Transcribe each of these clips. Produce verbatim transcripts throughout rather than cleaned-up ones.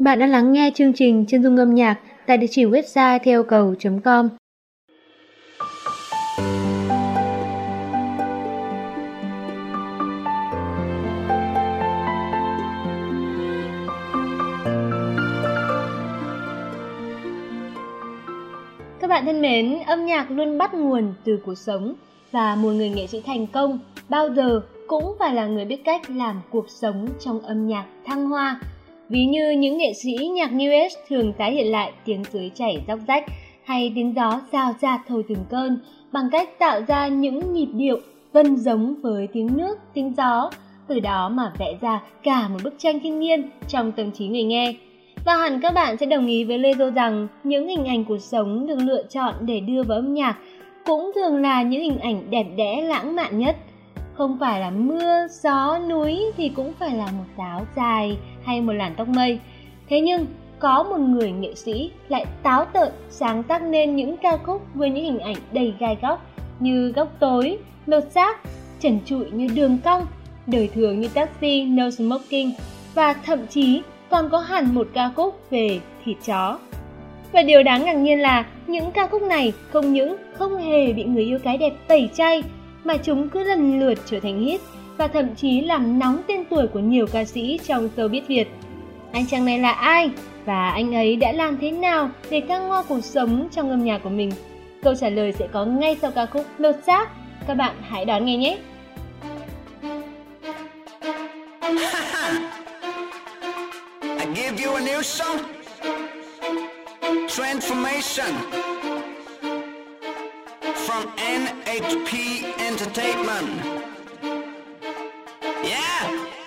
Bạn đã lắng nghe chương trình Chân dung âm nhạc tại địa chỉ website theo yêu cầu chấm com. Các bạn thân mến, âm nhạc luôn bắt nguồn từ cuộc sống và một người nghệ sĩ thành công bao giờ cũng phải là người biết cách làm cuộc sống trong âm nhạc thăng hoa. Ví như những nghệ sĩ nhạc New Age thường tái hiện lại tiếng suối chảy róc rách hay tiếng gió rào rạt thổi từng cơn bằng cách tạo ra những nhịp điệu gần giống với tiếng nước, tiếng gió, từ đó mà vẽ ra cả một bức tranh thiên nhiên trong tâm trí người nghe. Và hẳn các bạn sẽ đồng ý với Lê Dô rằng những hình ảnh cuộc sống được lựa chọn để đưa vào âm nhạc cũng thường là những hình ảnh đẹp đẽ lãng mạn nhất. Không phải là mưa, gió, núi thì cũng phải là một táo dài hay một làn tóc mây. Thế nhưng có một người nghệ sĩ lại táo tợn sáng tác nên những ca khúc với những hình ảnh đầy gai góc như Góc tối, Lột xác, trần trụi như Đường cong, Đời thường như Taxi, No Smoking và thậm chí còn có hẳn một ca khúc về thịt chó. Và điều đáng ngạc nhiên là những ca khúc này không những không hề bị người yêu cái đẹp tẩy chay mà chúng cứ lần lượt trở thành hit và thậm chí làm nóng tên tuổi của nhiều ca sĩ trong showbiz Việt. Anh chàng này là ai? Và anh ấy đã làm thế nào để thăng hoa cuộc sống trong âm nhạc của mình? Câu trả lời sẽ có ngay sau ca khúc Lột xác. Các bạn hãy đón nghe nhé! I give you a new song, Transformation, from en hát pê Entertainment. Yeah!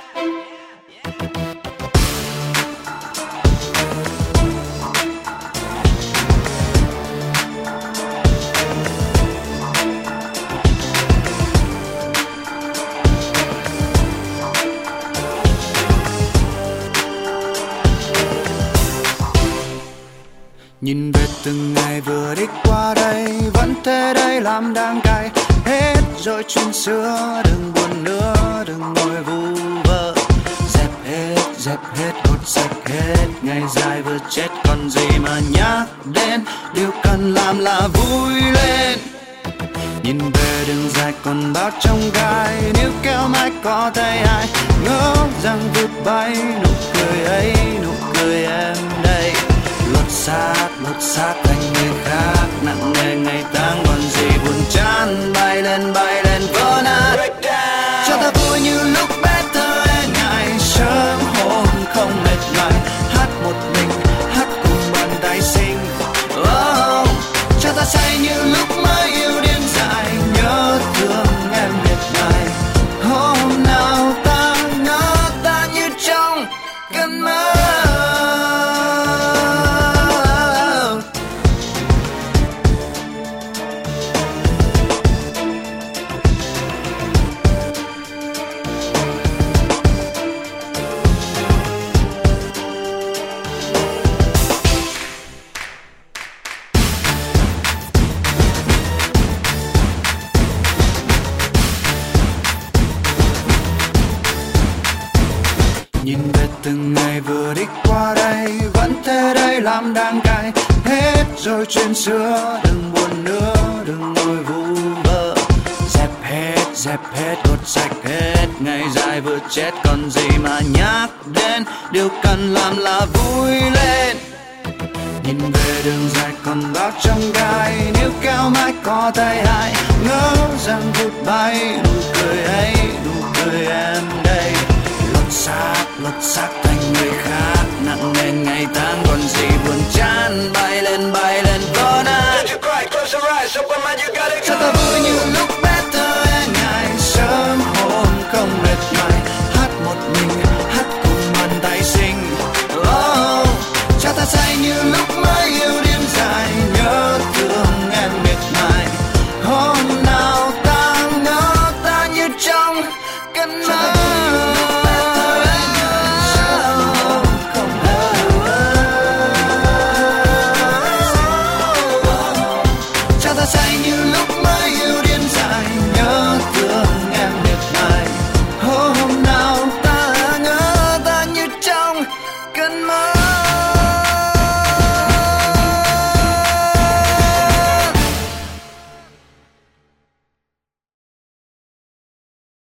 Nhìn về từng ngày vừa đi qua đây, vẫn thế đây làm đang cay. Hết rồi chuyện xưa, đừng buồn nữa, đừng ngồi vu vơ. Dẹp hết, dẹp hết, hút sạch hết, ngày dài vừa chết còn gì mà nhắc đến. Điều cần làm là vui lên. Nhìn về đường dài còn bao trong gai, nếu kéo mãi có tay ai ngỡ rằng vụt bay. Nụ cười ấy, nụ cười em đây. Lột xác, lột xác thành người khác, nặng nề ngày tháng còn gì buồn chán. Bay lên, bay lên vỡ nát, cho ta vui như lúc bé thơ e ngại. Sớm hôm không mệt nhoài, hát một mình, hát cùng bàn tay xinh. Oh, cho ta say như lúc mới yêu điên dại, nhớ thương em miệt mài. Hôm nào ta ngỡ ta như trong cơn mơ. Nhìn về từng ngày vừa đi qua đây, vẫn thế đây làm đang cay. Hết rồi chuyện xưa, đừng buồn nữa, đừng ngồi vu vơ. Dẹp hết, dẹp hết, hút sạch hết, ngày dài vừa chết còn gì mà nhắc đến. Điều cần làm là vui lên. Nhìn về đường dài còn bao trong gai, nếu kéo mãi có tay ai ngỡ rằng vụt bay. Nụ cười ấy, nụ cười em đây. Lột xác, lột xác thành người khác, nặng nề ngày tháng còn gì buồn chán. Bay lên, bay lên vỡ nát, cho ta